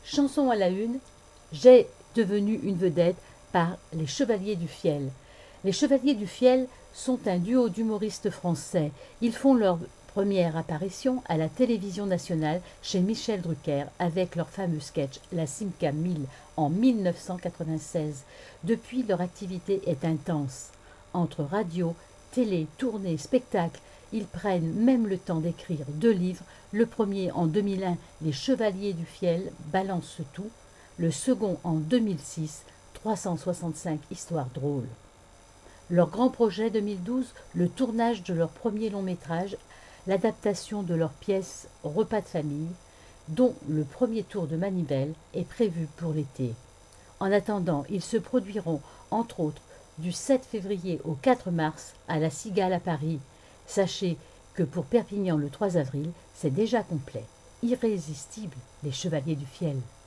Chanson à la une, j'ai devenu une vedette par les Chevaliers du Fiel. Les Chevaliers du Fiel sont un duo d'humoristes français. Ils font leur première apparition à la télévision nationale chez Michel Drucker avec leur fameux sketch La Simca 1000 en 1996. Depuis, leur activité est intense. Entre radio, télé, tournée, spectacle, ils prennent même le temps d'écrire 2 livres. Le premier en 2001, Les Chevaliers du Fiel balancent tout. Le second en 2006, 365 histoires drôles. Leur grand projet 2012, le tournage de leur premier long métrage, l'adaptation de leur pièce Repas de famille, dont le premier tour de manivelle est prévu pour l'été. En attendant, ils se produiront, entre autres, du 7 février au 4 mars à la Cigale à Paris. Sachez que pour Perpignan le 3 avril, c'est déjà complet. Irrésistible, les Chevaliers du Fiel.